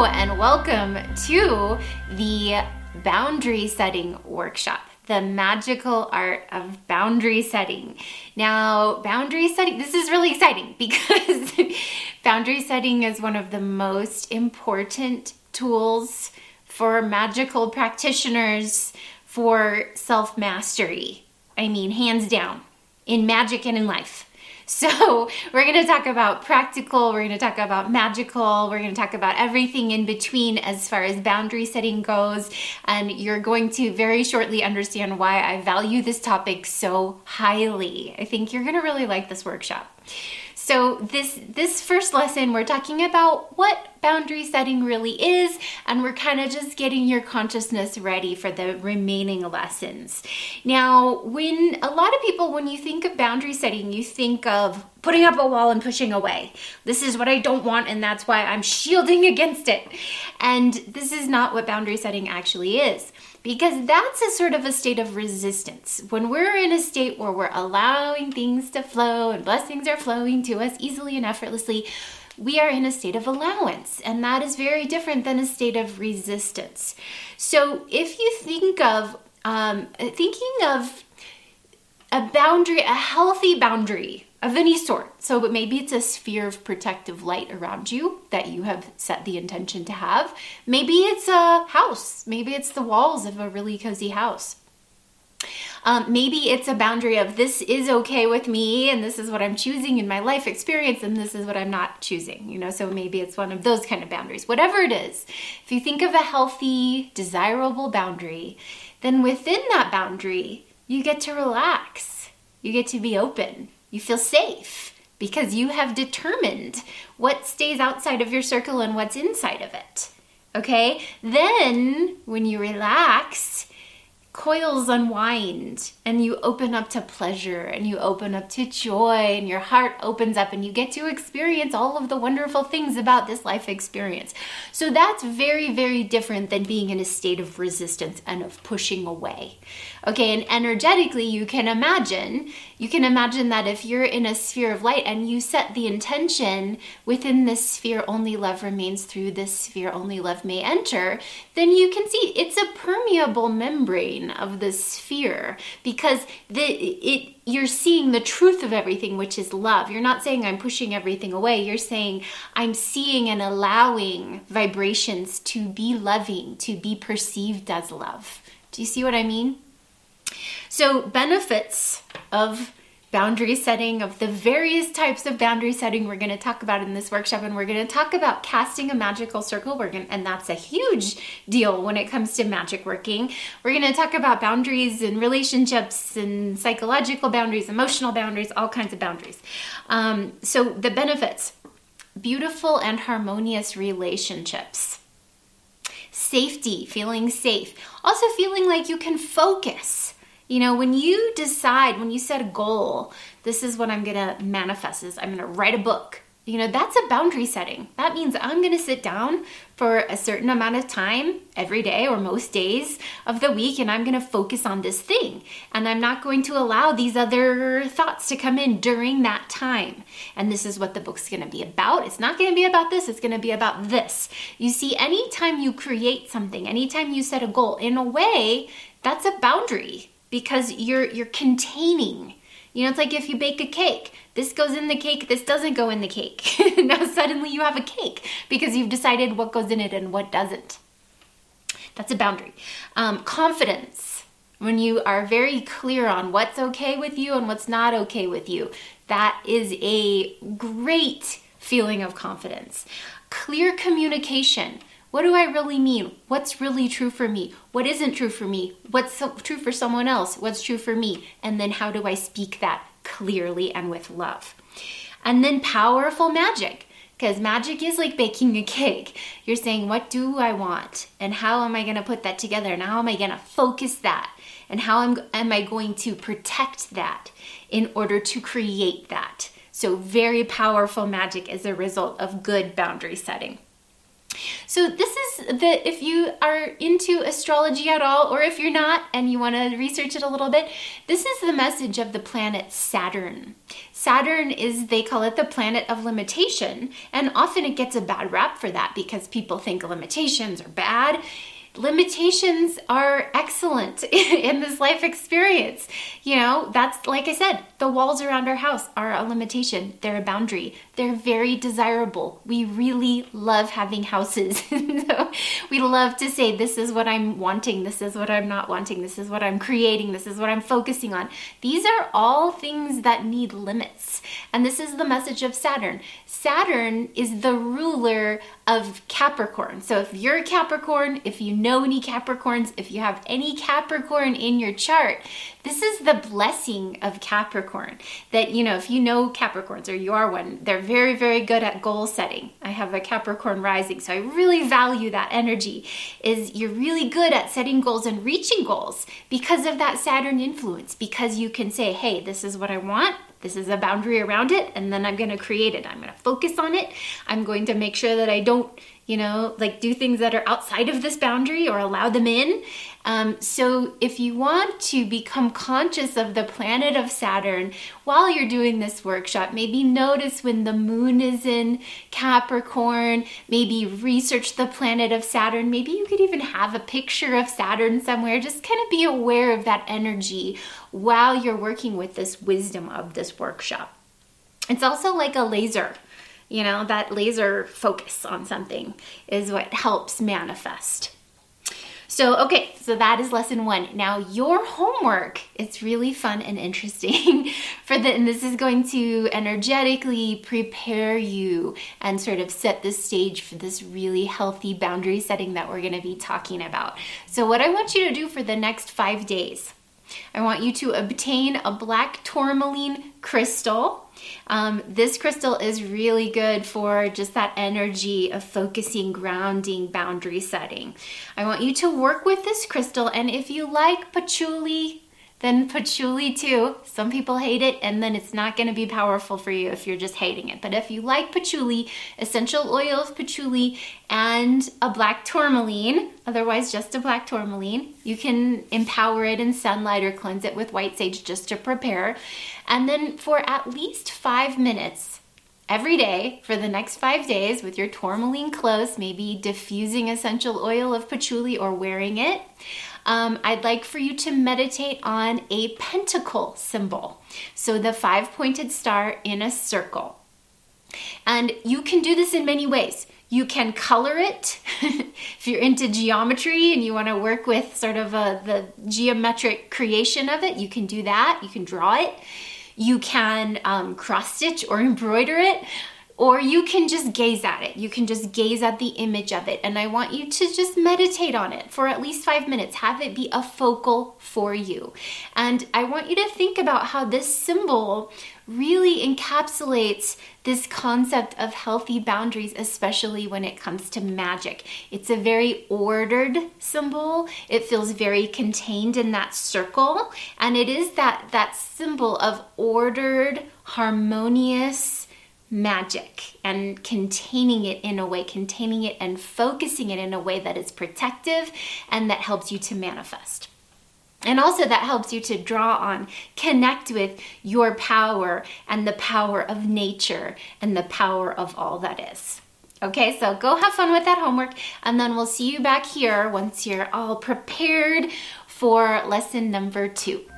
and welcome to the Boundary Setting Workshop, the magical art of boundary setting. Now, boundary setting, this is really exciting because boundary setting is one of the most important tools for magical practitioners for self-mastery. I mean, hands down, in magic and in life. So we're going to talk about practical, we're going to talk about magical, we're going to talk about everything in between as far as boundary setting goes. And you're going to very shortly understand why I value this topic so highly. I think you're going to really like this workshop. So this first lesson, we're talking about what boundary setting really is, and we're kind of just getting your consciousness ready for the remaining lessons. Now, when you think of boundary setting, you think of putting up a wall and pushing away. This is what I don't want, and that's why I'm shielding against it. And this is not what boundary setting actually is. Because that's a sort of a state of resistance. When we're in a state where we're allowing things to flow and blessings are flowing to us easily and effortlessly, we are in a state of allowance. And that is very different than a state of resistance. So if you think of a boundary, a healthy boundary of any sort. So maybe it's a sphere of protective light around you that you have set the intention to have. Maybe it's a house. Maybe it's the walls of a really cozy house. Maybe it's a boundary of this is okay with me and this is what I'm choosing in my life experience and this is what I'm not choosing. So maybe it's one of those kind of boundaries. Whatever it is, if you think of a healthy, desirable boundary, then within that boundary, you get to relax. You get to be open. You feel safe because you have determined what stays outside of your circle and what's inside of it. Okay? Then when you relax, coils unwind and you open up to pleasure and you open up to joy and your heart opens up and you get to experience all of the wonderful things about this life experience. So that's very, very different than being in a state of resistance and of pushing away. Okay, and energetically you can imagine that if you're in a sphere of light and you set the intention within this sphere only love remains, through this sphere only love may enter, then you can see it's a permeable membrane of the sphere because you're seeing the truth of everything, which is love. You're not saying I'm pushing everything away. You're saying I'm seeing and allowing vibrations to be loving, to be perceived as love. Do you see what I mean? So benefits of boundary setting, of the various types of boundary setting we're going to talk about in this workshop, and we're going to talk about casting a magical circle. And that's a huge deal when it comes to magic working. We're going to talk about boundaries and relationships and psychological boundaries, emotional boundaries, all kinds of boundaries. So the benefits: beautiful and harmonious relationships, safety, feeling safe, also feeling like you can focus. When you decide, when you set a goal, this is what I'm going to manifest, is I'm going to write a book. That's a boundary setting. That means I'm going to sit down for a certain amount of time every day or most days of the week, and I'm going to focus on this thing. And I'm not going to allow these other thoughts to come in during that time. And this is what the book's going to be about. It's not going to be about this. It's going to be about this. You see, anytime you create something, anytime you set a goal, in a way, that's a boundary. Because you're containing. It's like if you bake a cake. This goes in the cake, this doesn't go in the cake. Now suddenly you have a cake because you've decided what goes in it and what doesn't. That's a boundary. Confidence. When you are very clear on what's okay with you and what's not okay with you, that is a great feeling of confidence. Clear communication. What do I really mean? What's really true for me? What isn't true for me? What's true for someone else? What's true for me? And then how do I speak that clearly and with love? And then powerful magic, because magic is like baking a cake. You're saying, what do I want? And how am I going to put that together? And how am I going to focus that? And how am I going to protect that in order to create that? So very powerful magic as a result of good boundary setting. So this is if you are into astrology at all, or if you're not and you want to research it a little bit, this is the message of the planet Saturn. Saturn is, they call it the planet of limitation, and often it gets a bad rap for that because people think limitations are bad. Limitations are excellent in this life experience. You know, that's, like I said, the walls around our house are a limitation. They're a boundary. They're very desirable. We really love having houses. So we love to say, this is what I'm wanting. This is what I'm not wanting. This is what I'm creating. This is what I'm focusing on. These are all things that need limits. And this is the message of Saturn. Saturn is the ruler of Capricorn. So if you're a Capricorn, if you know any Capricorns, if you have any Capricorn in your chart, this is the blessing of Capricorn. That, you know, if you know Capricorns or you are one, they're very, very good at goal setting. I have a Capricorn rising, so I really value that energy. Is you're really good at setting goals and reaching goals because of that Saturn influence, because you can say, hey, this is what I want. This is a boundary around it, and then I'm going to create it. I'm going to focus on it. I'm going to make sure that I don't, you know, like do things that are outside of this boundary or allow them in. So if you want to become conscious of the planet of Saturn while you're doing this workshop, maybe notice when the moon is in Capricorn, maybe research the planet of Saturn. Maybe you could even have a picture of Saturn somewhere. Just kind of be aware of that energy while you're working with this wisdom of this workshop. It's also like a laser. You know, that laser focus on something is what helps manifest. So, okay, so that is lesson 1. Now, your homework, it's really fun and interesting and this is going to energetically prepare you and sort of set the stage for this really healthy boundary setting that we're going to be talking about. So what I want you to do for the next 5 days, I want you to obtain a black tourmaline crystal. This crystal is really good for just that energy of focusing, grounding, boundary setting. I want you to work with this crystal, and if you like patchouli, then patchouli too. Some people hate it, and then it's not going to be powerful for you if you're just hating it. But if you like patchouli, essential oil of patchouli, and a black tourmaline, otherwise just a black tourmaline, you can empower it in sunlight or cleanse it with white sage just to prepare. And then for at least 5 minutes every day for the next 5 days with your tourmaline close, maybe diffusing essential oil of patchouli or wearing it, I'd like for you to meditate on a pentacle symbol. So the 5-pointed star in a circle. And you can do this in many ways. You can color it. If you're into geometry and you want to work with sort of the geometric creation of it, you can do that. You can draw it. You can cross stitch or embroider it. Or you can just gaze at it. You can just gaze at the image of it. And I want you to just meditate on it for at least 5 minutes. Have it be a focal for you. And I want you to think about how this symbol really encapsulates this concept of healthy boundaries, especially when it comes to magic. It's a very ordered symbol. It feels very contained in that circle. And it is that symbol of ordered, harmonious magic, and containing it and focusing it in a way that is protective and that helps you to manifest. And also that helps you to draw on, connect with your power and the power of nature and the power of all that is. Okay, so go have fun with that homework, and then we'll see you back here once you're all prepared for lesson number 2.